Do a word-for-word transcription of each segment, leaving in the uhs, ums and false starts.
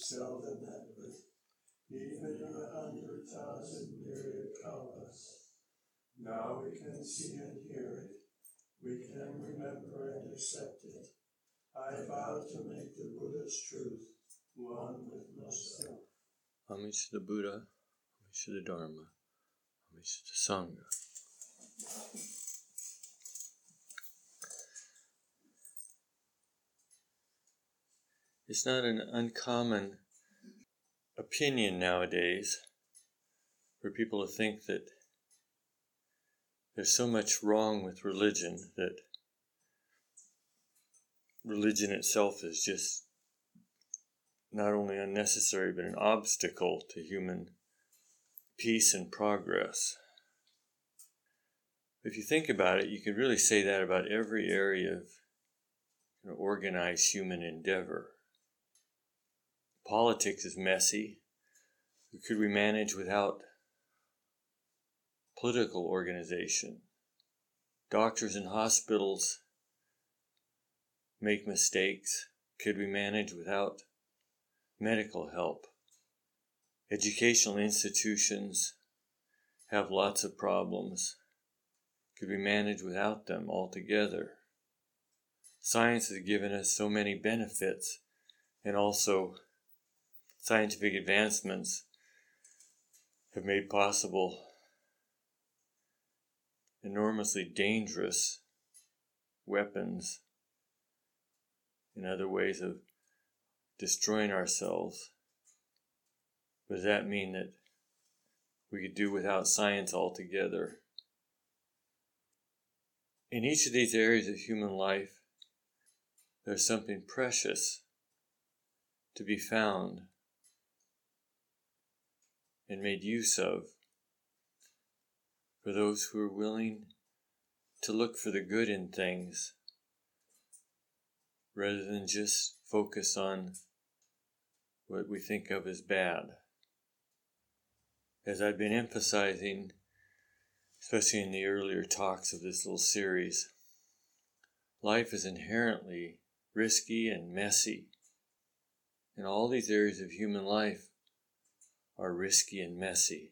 seldom met with, even a hundred thousand myriad kalpas. Now we can see and hear it. We can remember and accept it. I vow to make the Buddha's truth one with myself. Homage to the Buddha, homage to the Dharma, homage to the Sangha. It's not an uncommon opinion nowadays for people to think that there's so much wrong with religion that religion itself is just not only unnecessary but an obstacle to human peace and progress. If you think about it, you could really say that about every area of you know, organized human endeavor. Politics is messy. Could we manage without political organization? Doctors and hospitals make mistakes. Could we manage without medical help? Educational institutions have lots of problems. Could we manage without them altogether? Science has given us so many benefits, and also scientific advancements have made possible enormously dangerous weapons and other ways of destroying ourselves. Does that mean that we could do without science altogether? In each of these areas of human life, there's something precious to be found and made use of for those who are willing to look for the good in things rather than just focus on what we think of as bad. As I've been emphasizing, especially in the earlier talks of this little series, life is inherently risky and messy. And all these areas of human life are risky and messy.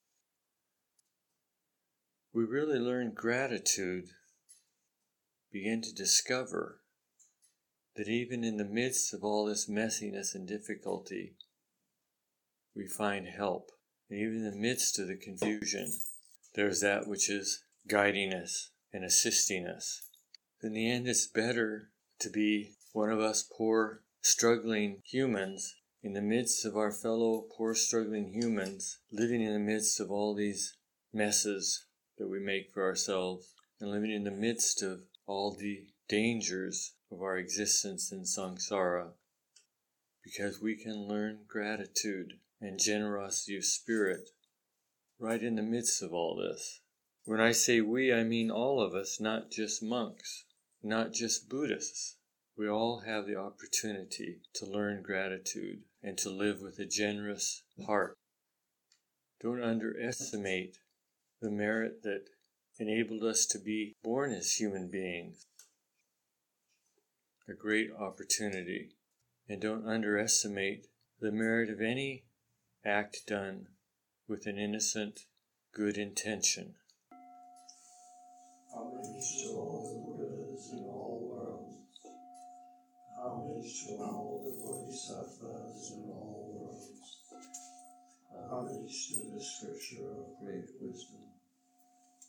We really learn gratitude, begin to discover that even in the midst of all this messiness and difficulty, we find help. And even in the midst of the confusion, there's that which is guiding us and assisting us. In the end, it's better to be one of us poor, struggling humans in the midst of our fellow poor, struggling humans, living in the midst of all these messes that we make for ourselves, and living in the midst of all the dangers of our existence in samsara, because we can learn gratitude and generosity of spirit right in the midst of all this. When I say we, I mean all of us, not just monks, not just Buddhists. We all have the opportunity to learn gratitude and to live with a generous heart. Don't underestimate the merit that enabled us to be born as human beings. A great opportunity. And don't underestimate the merit of any act done with an innocent, good intention. Homage to all the Buddhas in all worlds. Homage to all the Bodhisattvas in all worlds. Homage to the scripture of great wisdom.